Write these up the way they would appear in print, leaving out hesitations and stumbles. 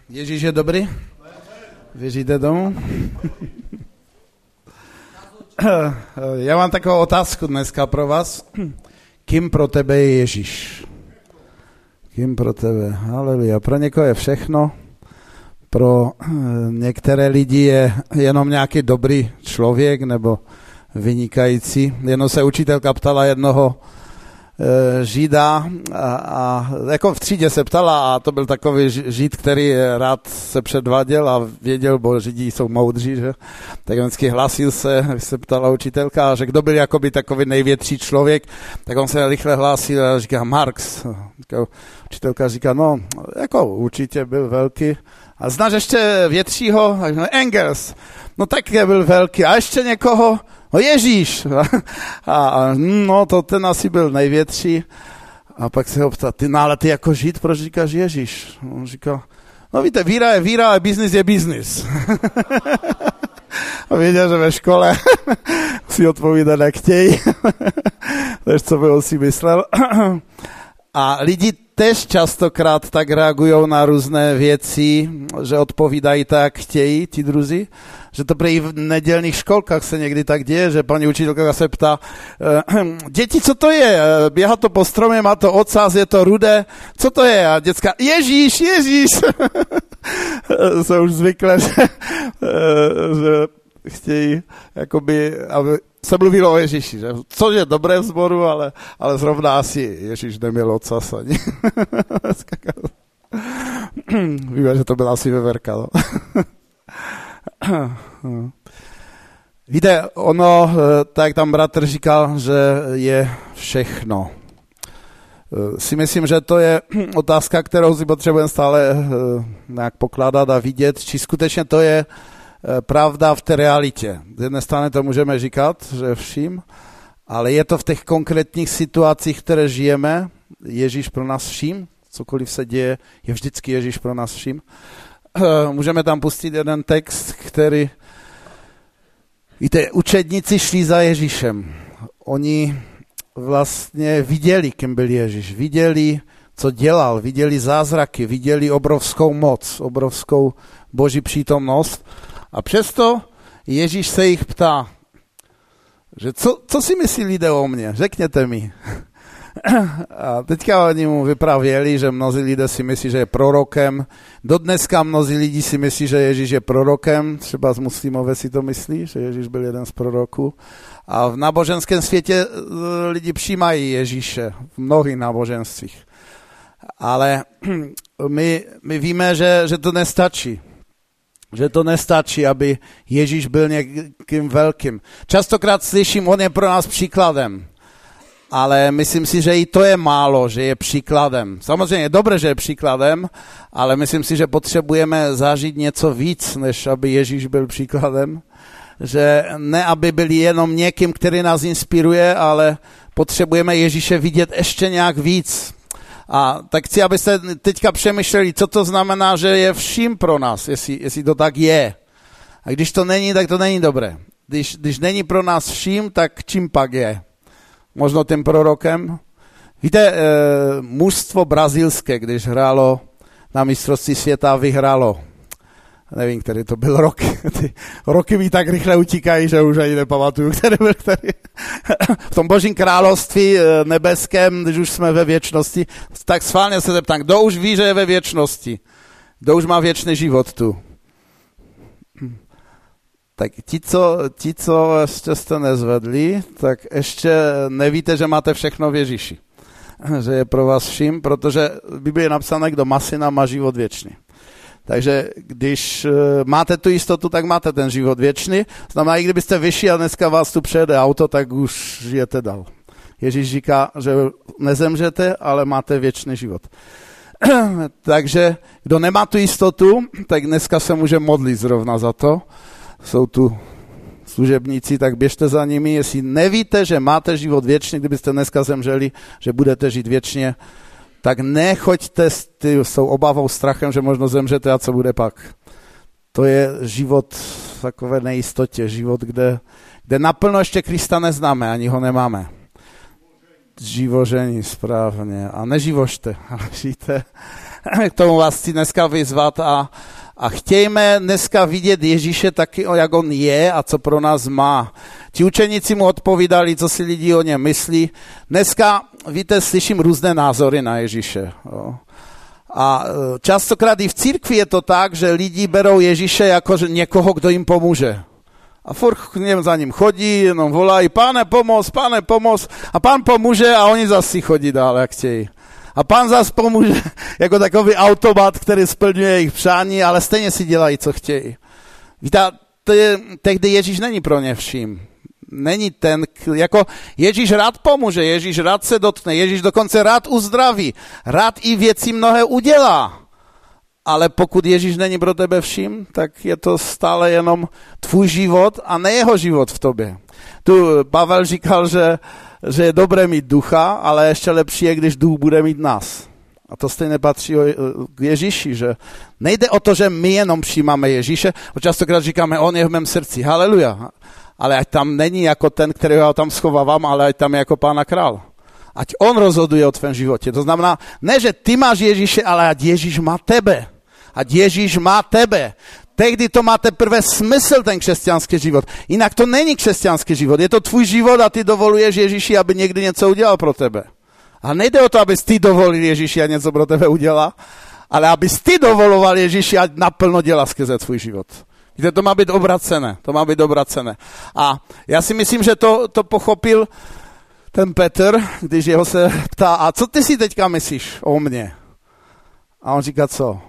Ježíš je dobrý? Věříte tomu? Já mám takovou otázku dneska pro vás. Kým pro tebe je Ježíš? Kým pro tebe? Haleluja. Pro někoho je všechno. Pro některé lidi je jenom nějaký dobrý člověk nebo vynikající. Jenom se učitelka ptala jednoho Žida a jako v třídě se ptala a to byl takový Žid, který rád se předváděl a věděl, bo Židi jsou moudří, že? Tak vždycky hlásil se ptala učitelka, že kdo byl jakoby takový největší člověk, tak on se rychle hlásil a říká Marx. Učitelka říká, no jako určitě byl velký. A znáš ještě většího? Engels. No taky byl velký. A ještě někoho? No Ježíš. A no to ten asi byl největší. A pak se ho ptá, ale ty jako Žid, proč říkáš Ježíš? On říká, no víte, víra je víra, ale biznis je biznis. A věděl, že ve škole si odpovídat nechtějí. Takže co by on si myslel. A lidi tež častokrát tak reagují na různé věci, že odpovídají tak, jak chtějí ti druzí. Že to prý v nedělných školkách se někdy tak děje, že paní učitelka se ptá, děti, co to je? Běhá to po stromě, má to ocas, je to rudé, co to je? A děcka, Ježíš, Ježíš. Jsou už zvyklé, že chtějí, jakoby, aby se mluvilo o Ježíši, že? Což je dobré v sboru, ale zrovna asi Ježíš neměl ocas ani. Víme, že to byla asi veverka, no. Víte, ono, tak tam bratr říkal, že je všechno. Si myslím, že to je otázka, kterou si potřebujeme stále nějak pokládat a vidět, či skutečně to je pravda v té realitě. Z jedné strany to můžeme říkat, že vším, ale je to v těch konkrétních situacích, které žijeme, Ježíš pro nás vším, cokoliv se děje, je vždycky Ježíš pro nás vším. Můžeme tam pustit jeden text, který... Víte, učedníci šli za Ježíšem. Oni vlastně viděli, kým byl Ježíš. Viděli, co dělal, viděli zázraky, viděli obrovskou moc, obrovskou boží přítomnost. A přesto Ježíš se jich ptá, že co si myslí lidé o mně? Řekněte mi. A teďka oni mu vypravěli, že mnozí lidé si myslí, že je prorokem. Dodneska mnozí lidi si myslí, že Ježíš je prorokem. Třeba z muslimové si to myslí, že Ježíš byl jeden z proroků. A v náboženském světě lidi přijímají Ježíše v mnohých náboženstvích. Ale my víme, že to nestačí. Že to nestačí, aby Ježíš byl někým velkým. Častokrát slyším, on je pro nás příkladem. Ale myslím si, že i to je málo, že je příkladem. Samozřejmě je dobré, že je příkladem, ale myslím si, že potřebujeme zažít něco víc, než aby Ježíš byl příkladem. Že ne, aby byl jenom někým, který nás inspiruje, ale potřebujeme Ježíše vidět ještě nějak víc. A tak chci, abyste teďka přemýšleli, co to znamená, že je vším pro nás, jestli to tak je. A když to není, tak to není dobré. Když není pro nás vším, tak čím pak je? Možno tím prorokem. Víte, mužstvo brazilské, když hrálo na mistrovství světa, vyhrálo. Nevím, který to byl rok. Ty roky mi tak rychle utíkají, že už ani nepamatuju, který byl který. V tom božím království nebeském, když už jsme ve věčnosti, tak schválně se zeptám, kdo už ví, že je ve věčnosti? Kdo už má věčný život tu? Tak ti, co ještě jste nezvedli, tak ještě nevíte, že máte všechno v Ježíši. Že je pro vás vším, protože v Biblii je napsané, kdo má syna, má život věčný. Takže když máte tu jistotu, tak máte ten život věčný. Znamená, i kdybyste vyšli a dneska vás tu přejede auto, tak už žijete dál. Ježíš říká, že nezemřete, ale máte věčný život. Takže kdo nemá tu jistotu, tak dneska se může modlit zrovna za to. Jsou tu služebníci, tak běžte za nimi. Jestli nevíte, že máte život věčný, kdybyste dneska zemřeli, že budete žít věčně, tak nechoďte s tou obavou, strachem, že možno zemřete a co bude pak. To je život v takové nejistotě, život, kde naplno ještě Krista neznáme, ani ho nemáme. Živoření, správně. A neživožte, ale žijte K tomu vás chci dneska vyzvat a chtějme dneska vidět Ježíše taky, jak on je a co pro nás má. Ti učeníci mu odpovídali, co si lidi o něm myslí. Dneska, víte, slyším různé názory na Ježíše. Jo. A častokrát i v církvi je to tak, že lidi berou Ježíše jako někoho, kdo jim pomůže. A furt za ním chodí, jenom volají, pane pomoz. A pán pomůže a oni zase chodí dál, jak chtějí. A pán zase pomůže jako takový automat, který splňuje jejich přání, ale stejně si dělají, co chtějí. Víte, tehdy Ježíš není pro ně vším. Není ten, jako Ježíš rád pomůže, Ježíš rád se dotkne, Ježíš dokonce rád uzdraví, rád i věci mnohé udělá. Ale pokud Ježíš není pro tebe vším, tak je to stále jenom tvůj život a ne jeho život v tobě. Tu Pavel říkal, že je dobré mít ducha, ale ještě lepší je, když duch bude mít nás. A to stejně patří k Ježíši, že nejde o to, že my jenom přijímáme Ježíše, častokrát říkáme, on je v mém srdci, haleluja. Ale ať tam není jako ten, kterého já tam schovávám, ale ať tam je jako Pán a král. Ať on rozhoduje o tvém životě. To znamená, ne, že ty máš Ježíše, ale ať Ježíš má tebe. Ať Ježíš má tebe. Tehdy to má teprve smysl, ten křesťanský život. Jinak to není křesťanský život. Je to tvůj život a ty dovoluješ Ježíši, aby někdy něco udělal pro tebe. A nejde o to, abys ty dovolil Ježíši, a něco pro tebe udělal, ale abys ty dovoloval Ježíši, ať naplno dělá skrze tvůj život. Víte, to má být obracené. A já si myslím, že to pochopil ten Petr, když jeho se ptá, a co ty si teďka myslíš o mně? A on říká, co?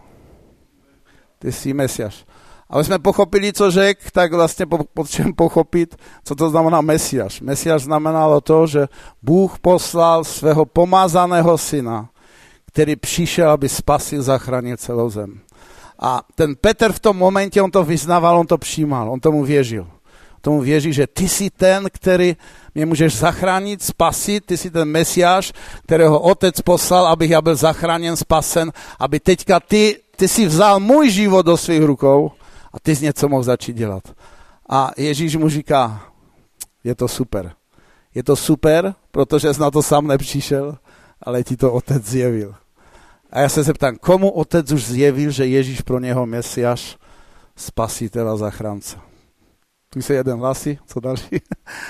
Ty jsi Mesiáš. A my jsme pochopili, co řekl, tak vlastně potřebujeme pochopit, co to znamená Mesiáš. Mesiáš znamenalo to, že Bůh poslal svého pomazaného syna, který přišel, aby spasil, zachránil celou zem. A ten Petr v tom momentě, on to vyznával, on to přijímal, on tomu věřil. Tomu věří, že ty jsi ten, který mě můžeš zachránit, spasit, ty jsi ten Mesiáš, kterého otec poslal, abych já byl zachráněn, spasen, aby teďka ty jsi vzal můj život do svých rukou a ty jsi něco mohl začít dělat. A Ježíš mu říká, je to super. Je to super, protože jsi na to sám nepřišel, ale ti to otec zjevil. A já se zeptám, komu otec už zjevil, že Ježíš pro něho Mesiáš, spasitel a zachránce? Tu se jeden hlasí, co další?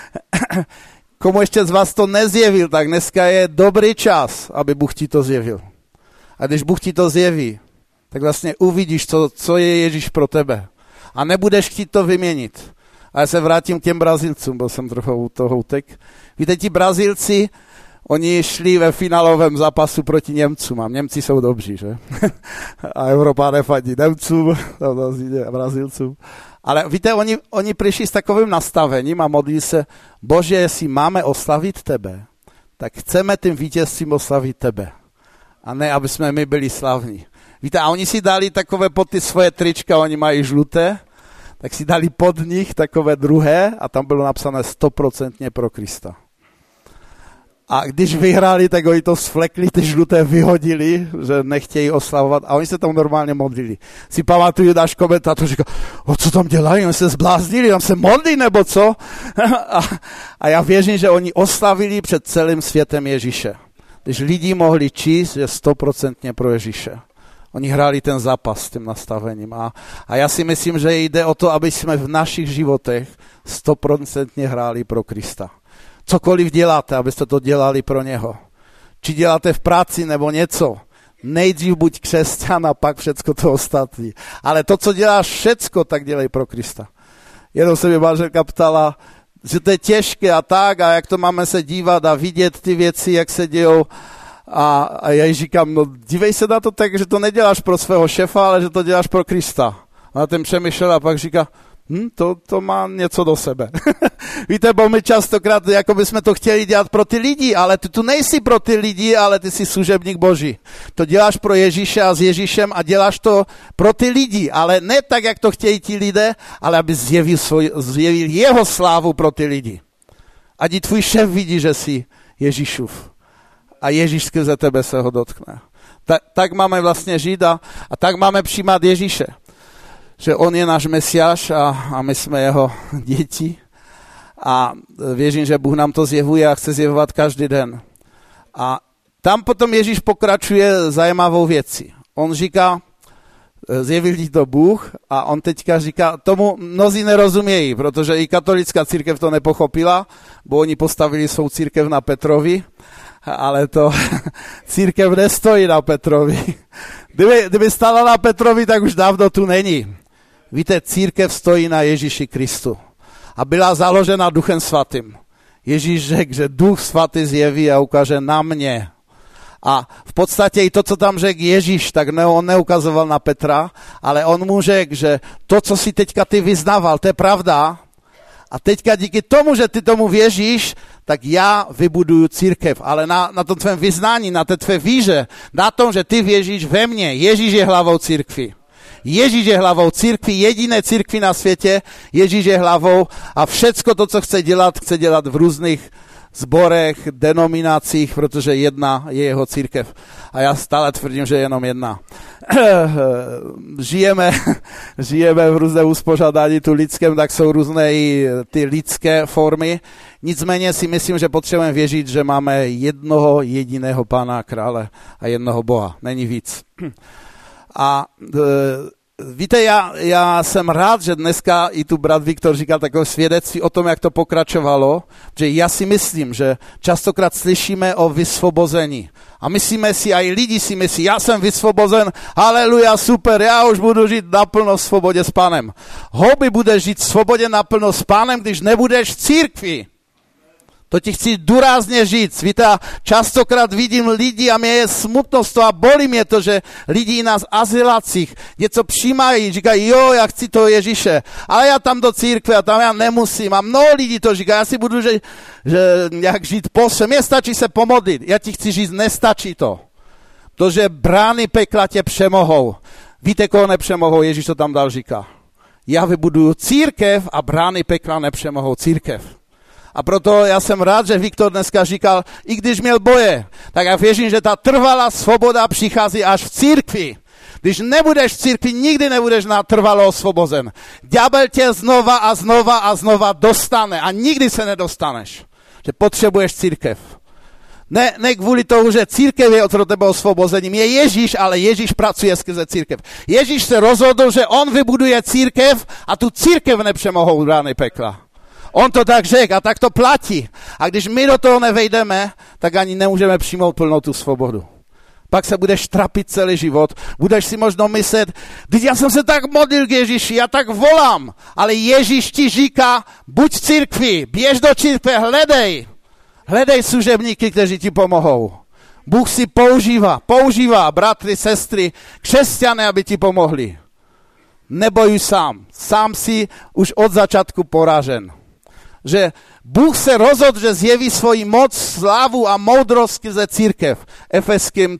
Komu ještě z vás to nezjevil, tak dneska je dobrý čas, aby Bůh ti to zjevil. A když Bůh ti to zjeví, tak vlastně uvidíš, co je Ježíš pro tebe. A nebudeš chtít to vyměnit. A já se vrátím k těm Brazilcům, byl jsem trochu toho utek. Víte, ti Brazilci, oni šli ve finálovém zápasu proti Němcům a Němci jsou dobří, že? A Evropa nefadí Němcům, Brazilcům. Ale víte, oni přišli s takovým nastavením a modlí se, Bože, jestli máme oslavit tebe, tak chceme tím vítězstvím oslavit tebe. A ne, aby jsme my byli slavní. Víte, a oni si dali takové pod ty svoje trička, oni mají žluté, tak si dali pod nich takové druhé a tam bylo napsané 100% pro Krista. A když vyhráli, tak oni to svlekli, ty žluté vyhodili, že nechtějí oslavovat a oni se tam normálně modlili. Si pamatuju, náš komentátor říká, co tam dělají, oni se zbláznili, tam se modlí nebo co? A já věřím, že oni oslavili před celým světem Ježíše. Když lidi mohli číst, že 100% pro Ježíše. Oni hráli ten zápas s tím nastavením. A já si myslím, že jde o to, aby jsme v našich životech 100% hráli pro Krista. Cokoliv děláte, abyste to dělali pro něho. Či děláte v práci nebo něco. Nejdřív buď křesťan a pak všecko to ostatní. Ale to, co děláš všecko, tak dělej pro Krista. Jednou se mi manželka ptala, že to je těžké a tak, a jak to máme se dívat a vidět ty věci, jak se dějou. A já jí říkám, no dívej se na to tak, že to neděláš pro svého šefa, ale že to děláš pro Krista. A na tím přemýšlel a pak říká, to má něco do sebe. Víte, bo my častokrát, jako bychom to chtěli dělat pro ty lidi, ale ty tu nejsi pro ty lidi, ale ty jsi služebník Boží. To děláš pro Ježíše a s Ježíšem a děláš to pro ty lidi, ale ne tak, jak to chtějí ti lidé, ale aby zjevil jeho slávu pro ty lidi. Ať i tvůj šéf vidí, že jsi Ježíšův. A Ježíš skrze tebe se ho dotkne. Tak máme vlastně žít a tak máme přijímat Ježíše. Že on je náš Mesiáš a my jsme jeho děti. A věřím, že Bůh nám to zjevuje a chce zjevovat každý den. A tam potom Ježíš pokračuje zajímavou věcí. On říká, zjevil ti to Bůh a on teďka říká, tomu mnozí nerozumějí, protože i katolická církev to nepochopila, bo oni postavili svou církev na Petrovi, ale to církev nestojí na Petrovi. Kdyby stála na Petrovi, tak už dávno tu není. Víte, církev stojí na Ježíši Kristu a byla založena Duchem Svatým. Ježíš řekl, že Duch Svatý zjeví a ukáže na mě. A v podstatě i to, co tam řekl Ježíš, tak on neukazoval na Petra, ale on mu řekl, že to, co si teďka ty vyznával, to je pravda. A teďka díky tomu, že ty tomu věříš, tak já vybuduju církev. Ale na tom tvém vyznání, na té tvé víře, na tom, že ty věříš ve mně, Ježíš je hlavou církvi. Ježíš je hlavou církvi, jediné církvi na světě, Ježíš je hlavou a všecko to, co chce dělat v různých zborech, denominacích, protože jedna je jeho církev. A já stále tvrdím, že je jenom jedna. Žijeme v různé uspořádání tu lidském, tak jsou různé i ty lidské formy. Nicméně si myslím, že potřebujeme věřit, že máme jednoho jediného Pána a Krále a jednoho Boha. Není víc. A víte, já jsem rád, že dneska i tu brat Viktor říkal takové svědectví o tom, jak to pokračovalo, že já si myslím, že častokrát slyšíme o vysvobození. A myslíme si, a i lidi si myslí, já jsem vysvobozen, haleluja, super, já už budu žít naplno v svobodě s Pánem. Houby budeš žít v svobodě naplno s Pánem, když nebudeš v církvi. To ti chci důrazně říct. Víte, častokrát vidím lidi a mě je smutno z toho a bolí mě to, že lidi na azylacích něco přijímají, říkají, jo, já chci toho Ježíše, ale já tam do církve a tam já nemusím. A mnoho lidí to říká, já si budu jak žít po svém, mně stačí se pomodlit. Já ti chci říct, nestačí to. Protože brány pekla tě přemohou. Víte, koho nepřemohou? Ježíš to tam dal říká. Já vybuduju církev a brány pekla nepřemohou církev. A proto já jsem rád, že Viktor dneska říkal, i když měl boje, tak já věřím, že ta trvalá svoboda přichází až v církvi. Když nebudeš v církvi, nikdy nebudeš natrvalo osvobozen. Ďábel tě znova a znova a znova dostane a nikdy se nedostaneš. Že potřebuješ církev. Ne kvůli tomu, že církev je od tebe osvobozením. Je Ježíš, ale Ježíš pracuje skrze církev. Ježíš se rozhodl, že on vybuduje církev a tu církev nepřemohou brány pekla. On to tak řekl a tak to platí. A když my do toho nevejdeme, tak ani nemůžeme přijmout plnou tu svobodu. Pak se budeš trapit celý život. Budeš si možno myslet, když já jsem se tak modlil k Ježíši, já tak volám. Ale Ježíš ti říká, buď v církvi, běž do církve, hledej. Hledej služebníky, kteří ti pomohou. Bůh si používá bratry, sestry, křesťané, aby ti pomohli. Nebojuj sám. Sám si už od začátku poražen. Že Bůh se rozhodl, že zjeví svoji moc, slávu a moudrost skrze církev. Efeským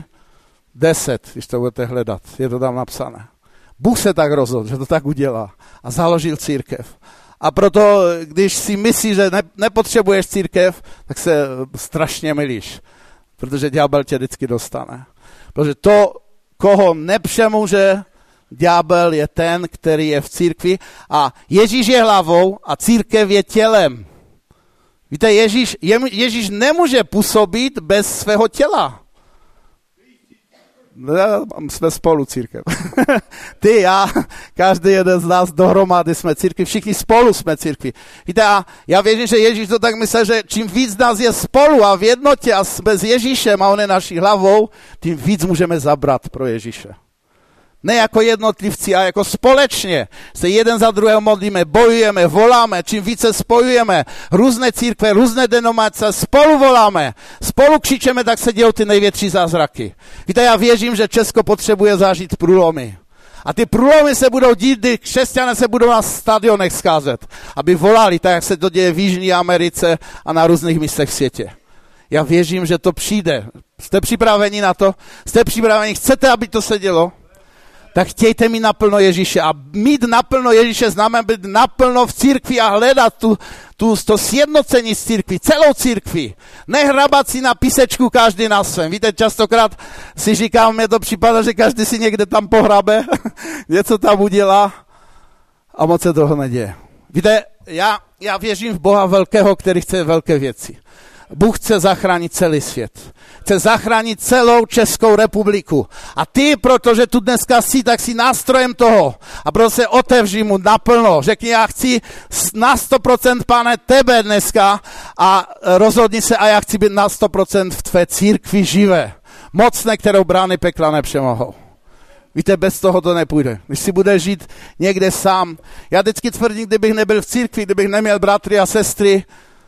3:10, když to budete hledat, je to tam napsané. Bůh se tak rozhodl, že to tak udělá a založil církev. A proto, když si myslíš, že nepotřebuješ církev, tak se strašně mylíš, protože ďábel tě vždycky dostane. Protože to, koho nepřemůže ďábel, je ten, který je v církvi a Ježíš je hlavou a církev je tělem. Víte, Ježíš nemůže působit bez svého těla. Jsme spolu církev. Ty, já, každý jeden z nás dohromady jsme církvi, všichni spolu jsme církvi. Víte, a já věřím, že Ježíš to tak myslel, že čím víc nás je spolu a v jednotě a jsme s Ježíšem a on je naší hlavou, tím víc můžeme zabrat pro Ježíše. Ne jako jednotlivci, a jako společně se jeden za druhého modlíme, bojujeme, voláme, čím více spojujeme, různé církve, různé denominace, spolu voláme, spolu křičeme, tak se dějou ty největší zázraky. Víte, já věřím, že Česko potřebuje zažít průlomy. A ty průlomy se budou dít, kdy křesťané se budou na stadionech scházet, aby volali, tak jak se to děje v Jižní Americe a na různých místech v světě. Já věřím, že to přijde. Jste připraveni na to? Jste připraveni? Chcete, aby to se dělo? Tak chtějte mít naplno Ježíše. A mít naplno Ježíše znamená být naplno v církvi a hledat to sjednocení s církví, celou církví. Nehrabat si na písečku každý na svém. Víte, častokrát si říkám, mě to připadá, že každý si někde tam pohrabe, něco tam udělá a moc se toho neděje. Víte, já věřím v Boha velkého, který chce velké věci. Bůh chce zachránit celý svět. Chce zachránit celou Českou republiku. A ty, protože tu dneska jsi, tak jsi nástrojem toho. A proto se otevři mu naplno. Řekni, já chci na 100%, Pane, tebe dneska a rozhodni se a já chci být na 100% v tvé církvi živé. Mocné, kterou brány pekla nepřemohou. Víte, bez toho to nepůjde. Když si budeš žít někde sám. Já vždycky tvrdím, kdybych nebyl v církvi, kdybych neměl bratry a sestry,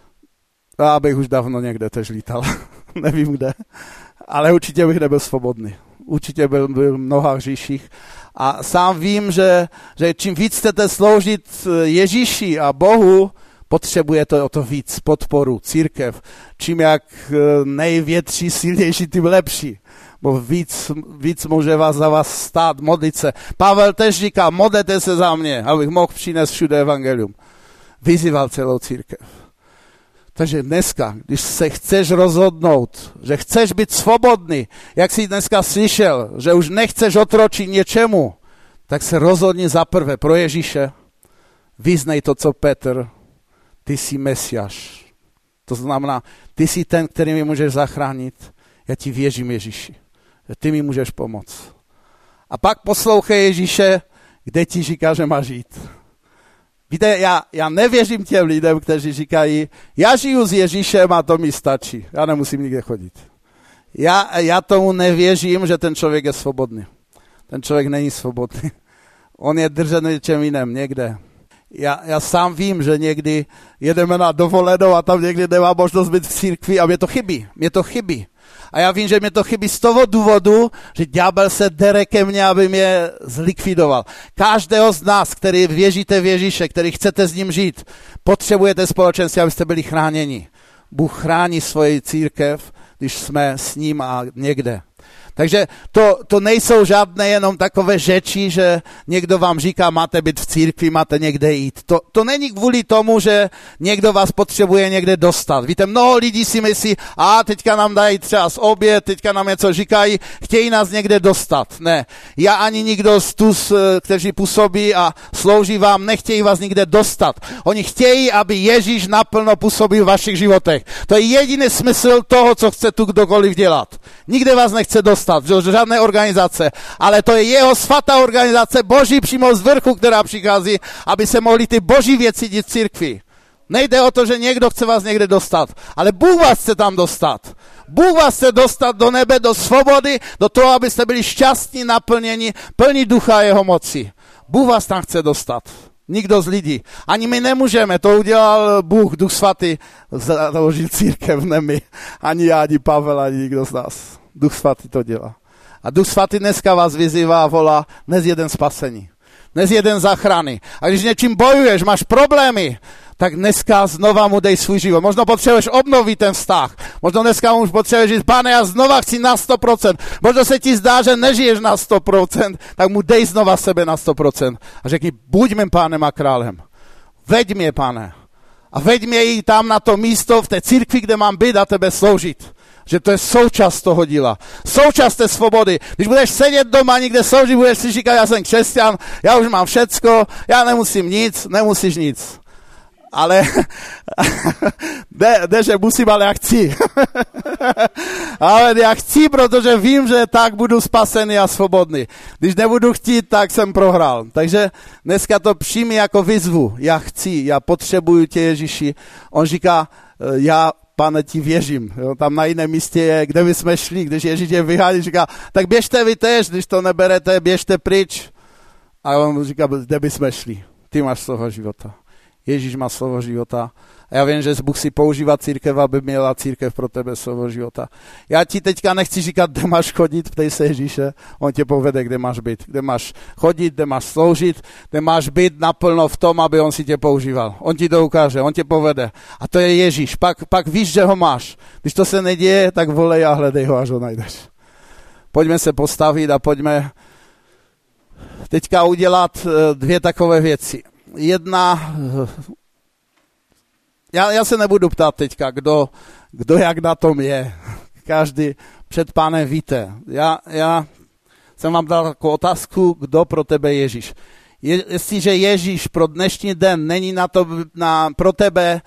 já bych už dávno někde tež lítal. Nevím kde. Ale určitě bych nebyl svobodný. Určitě byl v mnoha hříších. A sám vím, že čím víc chcete sloužit Ježíši a Bohu, potřebujete o to víc podporu, církev. Čím jak největší, silnější, tím lepší. Bo víc může za vás stát, modlit se. Pavel tež říká, modlete se za mě, abych mohl přinést všude evangelium. Vyzýval celou církev. Takže dneska, když se chceš rozhodnout, že chceš být svobodný, jak jsi dneska slyšel, že už nechceš otročit něčemu, tak se rozhodni za prvé pro Ježíše. Vyznej to, co Petr, ty jsi Mesiáš. To znamená, ty jsi ten, který mi můžeš zachránit. Já ti věřím, Ježíši, že ty mi můžeš pomoct. A pak poslouchej Ježíše, kde ti říká, že má žít. Víte, já nevěřím těm lidem, kteří říkají, já žiju s Ježíšem a to mi stačí. Já nemusím nikde chodit. Já tomu nevěřím, že ten člověk je svobodný. Ten člověk není svobodný. On je držený něčem jiném, někde. Já sám vím, že někdy jedeme na dovolenou a tam někdy nemá možnost být v církvi a mě to chybí. A já vím, že mě to chybí z toho důvodu, že ďábel se dere ke mně, aby mě zlikvidoval. Každého z nás, který věříte v Ježíše, který chcete s ním žít, potřebujete společenství, abyste byli chráněni. Bůh chrání svoji církev, když jsme s ním a někde. Takže to nejsou žádné jenom takové řeči, že někdo vám říká, máte být v církvi, máte někde jít. To není kvůli tomu, že někdo vás potřebuje někde dostat. Víte, mnoho lidí si myslí, teďka nám dají třeba oběd, teďka nám něco říkají, chtějí nás někde dostat. Ne, já ani nikdo z tus, kteří působí a slouží vám, nechtějí vás nikde dostat. Oni chtějí, aby Ježíš naplno působil v vašich životech. To je jediný smysl toho, co chce tu kdokoliv dělat. Nikde vás nechce dostat, žádné organizace, ale to je jeho svatá organizace, boží přímo z vrchu, která přichází, aby se mohly ty boží věci dít v církvi. Nejde o to, že někdo chce vás někde dostat, ale Bůh vás chce tam dostat. Bůh vás chce dostat do nebe, do svobody, do toho, abyste byli šťastní, naplněni, plní ducha jeho moci. Bůh vás tam chce dostat. Nikdo z lidí. Ani my nemůžeme, to udělal Bůh, Duch svatý, založil církev, ne my. Ani já, ani Pavel, ani nikdo z nás. Duch svatý to dělá. A Duch svatý dneska vás vyzývá a volá, dnes jeden spasení, dnes jeden záchrany. A když něčím bojuješ, máš problémy, tak dneska znova mu dej svůj život. Možno potřebuješ obnovit ten vztah. Možno dneska už potřebuješ říct, Pane, já znova chci na 100%. Možno se ti zdá, že nežiješ na 100%, tak mu dej znova sebe na 100%. A řekni, buď mým pánem a králem. Veď mě, Pane. A veď mě i tam na to místo v té církvi, kde mám být a tebe sloužit. Že to je součást toho díla. Součást té svobody. Když budeš sedět doma někde sloužit, budeš si říkat, já jsem křesťan, já už mám všecko, já nemusím nic, nemusíš nic. Ale ne, že musím, ale já chci. Ale já chci, protože vím, že tak budu spasený a svobodný. Když nebudu chtít, tak jsem prohrál. Takže dneska to přijmi jako výzvu. Já chci, já potřebuju tě, Ježíši. On říká, já, Pane, ti věřím. Jo, tam na jiném místě je, kde by jsme šli, když Ježíš je vyhání, říká, tak běžte vy tež, když to neberete, běžte pryč. A on říká, kde by jsme šli? Ty máš slovo života. Ježíš má slovo života. A já vím, že Bůh si používá církev, aby měla církev pro tebe slovo života. Já ti teďka nechci říkat, kde máš chodit, ptej se Ježíše, on tě povede, kde máš být. Kde máš chodit, kde máš sloužit, kde máš být naplno v tom, aby on si tě používal. On ti to ukáže, on tě povede. A to je Ježíš. Pak víš, že ho máš. Když to se neděje, tak volej a hledej ho, až ho najdeš. Pojďme se postavit a pojďme teďka udělat dvě takové věci. Jedna, já se nebudu ptát teďka, kdo jak na tom je. Každý před Pánem víte. Já jsem vám dal takovou otázku, kdo pro tebe je Ježíš. Jestliže Ježíš pro dnešní den není pro tebe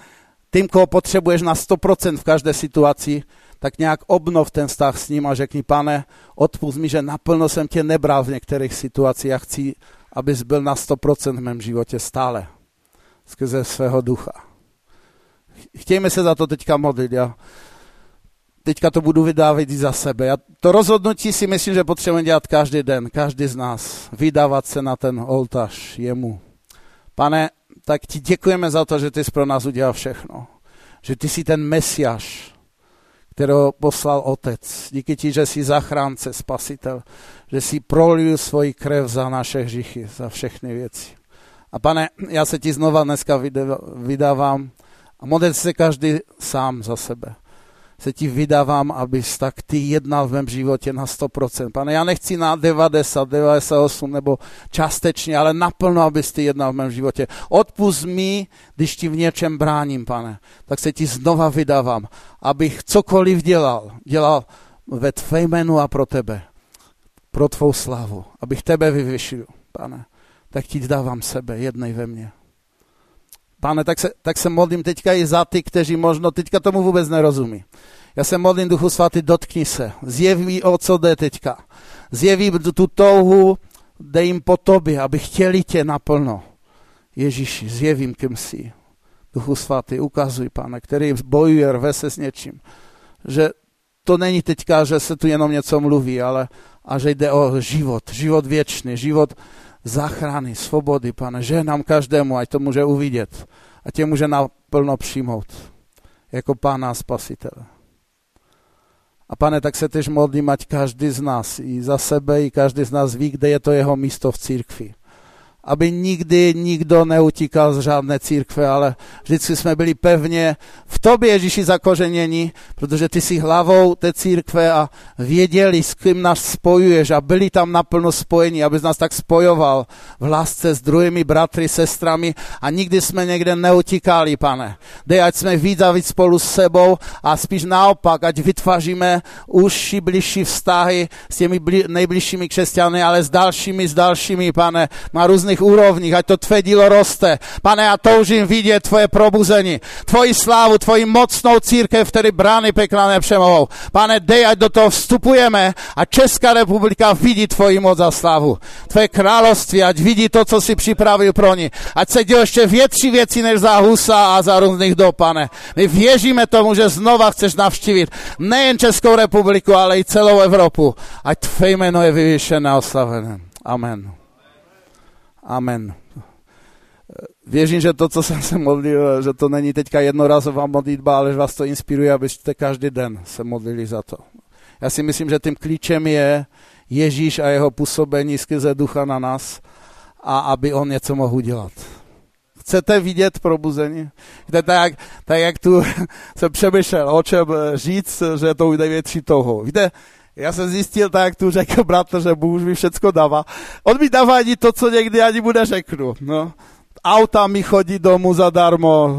Tým, koho potřebuješ na 100% v každé situaci, tak nějak obnov ten vztah s ním a řekni, Pane, odpust mi, že naplno jsem tě nebral v některých situacích a chci, abys byl na 100% v mém životě stále. Skrze svého ducha. Chtějme se za to teďka modlit. Já teďka to budu vydávat i za sebe. To rozhodnutí si myslím, že potřebujeme dělat každý den, každý z nás. Vydávat se na ten oltář jemu. Pane, tak ti děkujeme za to, že ty jsi pro nás udělal všechno. Že ty jsi ten Mesiáš, kterého poslal Otec. Díky ti, že jsi zachránce, spasitel. Že jsi prolil svoji krev za naše hříchy, za všechny věci. A Pane, já se ti znova dneska vydávám a modlím se každý sám za sebe. Se ti vydávám, abys tak ty jednal v mém životě na 100%. Pane, já nechci na 90, 98 nebo částečně, ale naplno, abys ty jednal v mém životě. Odpusť mi, když ti v něčem bráním, Pane. Tak se ti znova vydávám, abych cokoliv dělal ve tvé jménu a pro tebe. Pro tvou slávu. Abych tebe vyvyšil, Pane. Tak ti dávám sebe, jednej ve mně. Pane, tak se modlím teďka i za ty, kteří možno teďka tomu vůbec nerozumí. Já se modlím, Duchu Svatý, dotkni se. Zjeví, o co jde teďka. Zjeví tu touhu, dej jim po tobě, aby chtěli tě naplno. Ježíši, zjevím, kým jsi. Duchu Svatý, ukazuj, Pane, který bojuje, rve se s něčím. Že to není teďka, že se tu jenom něco mluví, ale a že jde o život věčný, život záchrany, svobody, Pane, žehnám každému, ať to může uvidět, ať tě může naplno přijmout jako Pána a Spasitele. A Pane, tak se tež modlím, ať každý z nás i za sebe, i každý z nás ví, kde je to jeho místo v církvi. Aby nikdy nikdo neutíkal z žádné církve, ale vždycky jsme byli pevně v tobě, Ježíši, zakořeněni, protože ty jsi hlavou té církve a věděli, s kým nás spojuješ a byli tam naplno spojení, abys nás tak spojoval v lásce s druhými bratry, sestrami a nikdy jsme někde neutíkali, Pane. Dej, ať jsme víc a víc spolu s sebou a spíš naopak, ať vytváříme užší, bližší vztahy s těmi nejbližšími křesťany, ale s dalšími, Pane, na různých úrovních, ať to tvé dílo roste. Pane, já toužím vidět tvoje probuzení, tvoji slávu, tvoji mocnou církev, který brány pekla nepřemohou. Pane, dej, ať do toho vstupujeme a Česká republika vidí tvoji moc a slávu. Tvoje království, ať vidí to, co si připravil pro ní. Ať se dělo ještě větší věci než za Husa a za různých dob, Pane. My věříme tomu, že znova chceš navštívit nejen Českou republiku, ale i celou Evropu. Ať tvé jméno je vyvyšené a oslavené. Amen. Amen. Věřím, že to, co jsem se modlil, že to není teďka jednorázová modlitba, ale že vás to inspiruje, abyste každý den se modlili za to. Já si myslím, že tím klíčem je Ježíš a jeho působení skrze ducha na nás a aby on něco mohl udělat. Chcete vidět probuzení? Tak jak tu jsem přemýšlel, o čem říct, že to jde větší toho. Víte, já jsem zjistil, tak jak tu řekl bratr, že Bůh mi všecko dává. On mi dává ani to, co někdy ani mu neřeknu. No. Auta mi chodí domů zadarmo.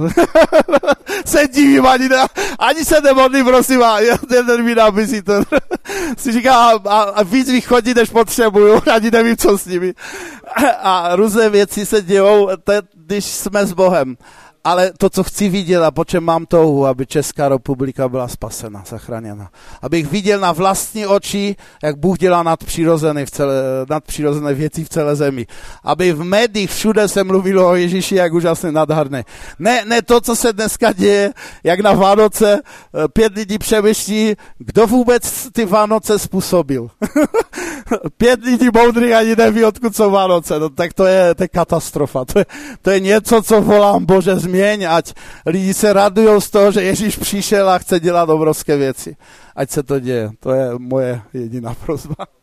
Se divím, ani se nemodlím, prosím, a jeden mi nabízí to. Si říká, a víc mi chodí, než potřebuju, ani nevím, co s nimi. A různé věci se dějou, když jsme s Bohem. Ale to, co chci vidět a po čem mám touhu, aby Česká republika byla spasena, zachráněna. Abych viděl na vlastní oči, jak Bůh dělá nadpřirozené věci v celé zemi. Aby v médiích všude se mluvilo o Ježíši, jak úžasně nádherné. Ne to, co se dneska děje, jak na Vánoce 5 lidí přemýšlí, kdo vůbec ty Vánoce způsobil. 5 lidí moudrých ani neví, odkud jsou Vánoce. No, tak to je katastrofa. To je něco, co volám, Bože, změň, ať lidi se radují z toho, že Ježíš přišel a chce dělat obrovské věci. Ať se to děje. To je moje jediná prosba.